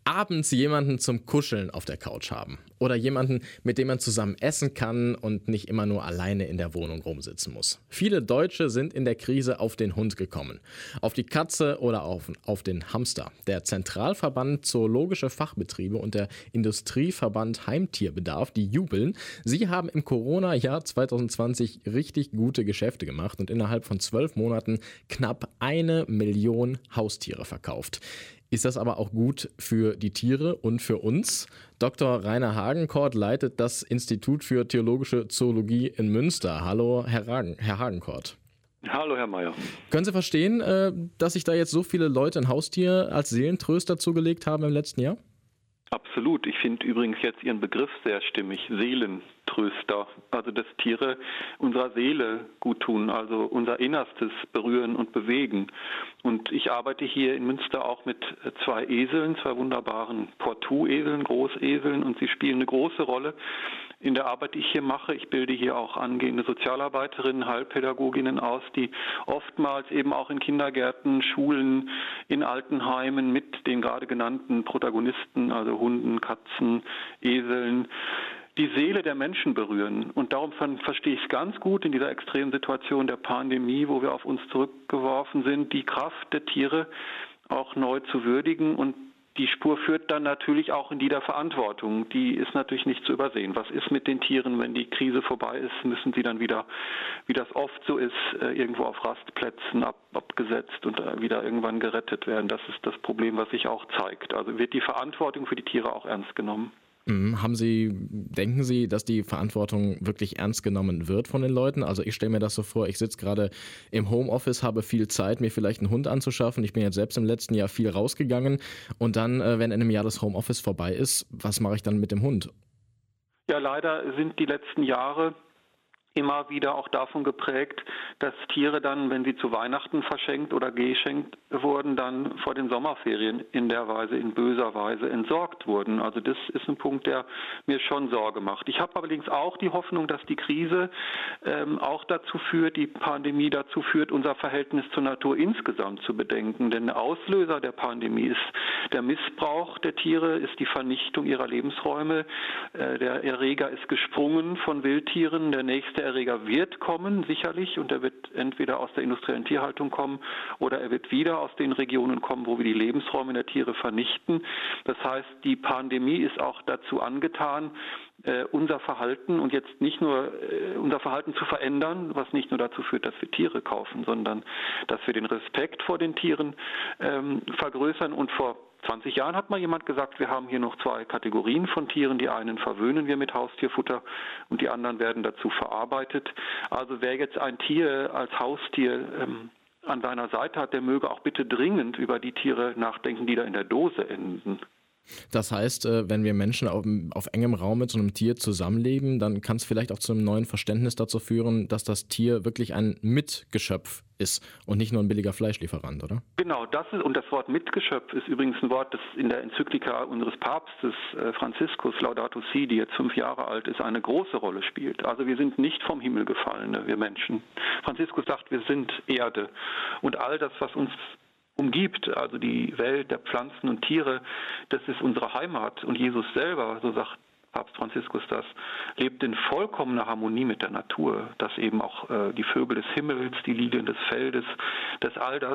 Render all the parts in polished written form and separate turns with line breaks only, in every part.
Abends jemanden zum Kuscheln auf der Couch haben oder jemanden, mit dem man zusammen essen kann und nicht immer nur alleine in der Wohnung rumsitzen muss. Viele Deutsche sind in der Krise auf den Hund gekommen, auf die Katze oder auf den Hamster. Der Zentralverband Zoologische Fachbetriebe und der Industrieverband Heimtierbedarf, die jubeln. Sie haben im Corona-Jahr 2020 richtig gute Geschäfte gemacht und innerhalb von 12 Monaten knapp 1 Million Haustiere verkauft. Ist das aber auch gut für die Tiere und für uns? Dr. Rainer Hagenkort leitet das Institut für Theologische Zoologie in Münster. Hallo, Herr Hagenkort.
Hallo, Herr Mayer.
Können Sie verstehen, dass sich da jetzt so viele Leute ein Haustier als Seelentröster zugelegt haben im letzten Jahr?
Absolut. Ich finde übrigens jetzt Ihren Begriff sehr stimmig. Seelentröster. Also dass Tiere unserer Seele gut tun, also unser Innerstes berühren und bewegen. Und ich arbeite hier in Münster auch mit 2 Eseln, 2 wunderbaren Portou-Eseln, Großeseln, und sie spielen eine große Rolle in der Arbeit, die ich hier mache. Ich bilde hier auch angehende Sozialarbeiterinnen, Heilpädagoginnen aus, die oftmals eben auch in Kindergärten, Schulen, in Altenheimen mit den gerade genannten Protagonisten, also Hunden, Katzen, Eseln, die Seele der Menschen berühren. Und darum verstehe ich es ganz gut in dieser extremen Situation der Pandemie, wo wir auf uns zurückgeworfen sind, die Kraft der Tiere auch neu zu würdigen. Und die Spur führt dann natürlich auch in die der Verantwortung. Die ist natürlich nicht zu übersehen. Was ist mit den Tieren, wenn die Krise vorbei ist? Müssen sie dann wieder, wie das oft so ist, irgendwo auf Rastplätzen abgesetzt und wieder irgendwann gerettet werden? Das ist das Problem, was sich auch zeigt. Also wird die Verantwortung für die Tiere auch ernst genommen?
Denken Sie, dass die Verantwortung wirklich ernst genommen wird von den Leuten? Also ich stelle mir das so vor, ich sitze gerade im Homeoffice, habe viel Zeit, mir vielleicht einen Hund anzuschaffen. Ich bin jetzt selbst im letzten Jahr viel rausgegangen und dann, wenn in einem Jahr das Homeoffice vorbei ist, was mache ich dann mit dem Hund?
Ja, leider sind die letzten Jahre immer wieder auch davon geprägt, dass Tiere dann, wenn sie zu Weihnachten verschenkt oder geschenkt wurden, dann vor den Sommerferien in böser Weise entsorgt wurden. Also das ist ein Punkt, der mir schon Sorge macht. Ich habe allerdings auch die Hoffnung, dass die Krise auch dazu führt, die Pandemie dazu führt, unser Verhältnis zur Natur insgesamt zu bedenken. Denn der Auslöser der Pandemie ist der Missbrauch der Tiere, ist die Vernichtung ihrer Lebensräume. Der Erreger ist gesprungen von Wildtieren. Der nächste Erreger wird kommen, sicherlich, und er wird entweder aus der industriellen Tierhaltung kommen oder er wird wieder aus den Regionen kommen, wo wir die Lebensräume der Tiere vernichten. Das heißt, die Pandemie ist auch dazu angetan, unser Verhalten und jetzt nicht nur unser Verhalten zu verändern, was nicht nur dazu führt, dass wir Tiere kaufen, sondern dass wir den Respekt vor den Tieren vergrößern. Und vor 20 Jahren hat mal jemand gesagt, wir haben hier noch 2 Kategorien von Tieren. Die einen verwöhnen wir mit Haustierfutter und die anderen werden dazu verarbeitet. Also wer jetzt ein Tier als Haustier an seiner Seite hat, der möge auch bitte dringend über die Tiere nachdenken, die da in der Dose enden.
Das heißt, wenn wir Menschen auf engem Raum mit so einem Tier zusammenleben, dann kann es vielleicht auch zu einem neuen Verständnis dazu führen, dass das Tier wirklich ein Mitgeschöpf ist und nicht nur ein billiger Fleischlieferant, oder?
Genau, das Wort Mitgeschöpf ist übrigens ein Wort, das in der Enzyklika unseres Papstes Franziskus Laudato Si, die jetzt 5 Jahre alt ist, eine große Rolle spielt. Also wir sind nicht vom Himmel gefallene, wir Menschen. Franziskus sagt, wir sind Erde und all das, was uns umgibt, also die Welt der Pflanzen und Tiere, das ist unsere Heimat. Und Jesus selber, so sagt Papst Franziskus das, lebt in vollkommener Harmonie mit der Natur, dass eben auch die Vögel des Himmels, die Lilien des Feldes, dass all das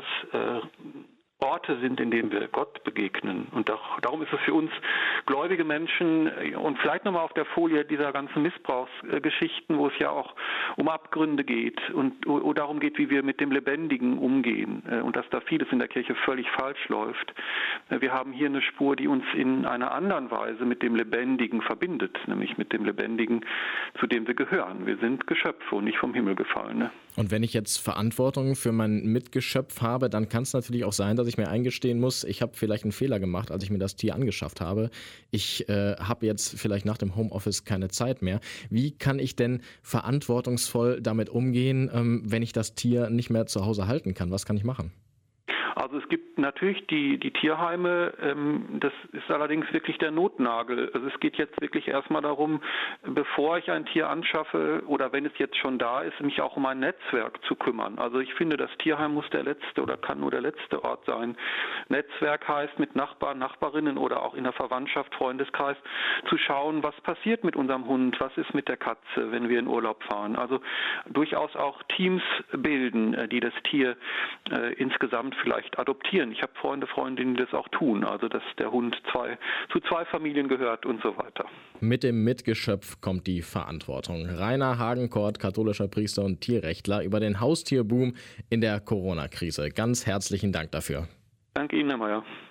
Orte sind, in denen wir Gott begegnen. Und darum ist es für uns gläubige Menschen und vielleicht nochmal auf der Folie dieser ganzen Missbrauchsgeschichten, wo es ja auch um Abgründe geht und darum geht, wie wir mit dem Lebendigen umgehen und dass da vieles in der Kirche völlig falsch läuft. Wir haben hier eine Spur, die uns in einer anderen Weise mit dem Lebendigen verbindet, nämlich mit dem Lebendigen, zu dem wir gehören. Wir sind Geschöpfe und nicht vom Himmel gefallene.
Und wenn ich jetzt Verantwortung für mein Mitgeschöpf habe, dann kann es natürlich auch sein, dass ich mir eingestehen muss, ich habe vielleicht einen Fehler gemacht, als ich mir das Tier angeschafft habe. Ich habe jetzt vielleicht nach dem Homeoffice keine Zeit mehr. Wie kann ich denn verantwortungsvoll damit umgehen, wenn ich das Tier nicht mehr zu Hause halten kann? Was kann ich machen?
Also es gibt natürlich die Tierheime, das ist allerdings wirklich der Notnagel. Also es geht jetzt wirklich erstmal darum, bevor ich ein Tier anschaffe oder wenn es jetzt schon da ist, mich auch um ein Netzwerk zu kümmern. Also ich finde, das Tierheim muss der letzte oder kann nur der letzte Ort sein. Netzwerk heißt mit Nachbarn, Nachbarinnen oder auch in der Verwandtschaft, Freundeskreis zu schauen, was passiert mit unserem Hund, was ist mit der Katze, wenn wir in Urlaub fahren. Also durchaus auch Teams bilden, die das Tier insgesamt vielleicht adoptieren. Ich habe Freunde, Freundinnen, die das auch tun, also dass der Hund zu zwei Familien gehört und so weiter.
Mit dem Mitgeschöpf kommt die Verantwortung. Rainer Hagenkort, katholischer Priester und Tierrechtler, über den Haustierboom in der Corona-Krise. Ganz herzlichen Dank dafür.
Danke Ihnen, Herr Mayer.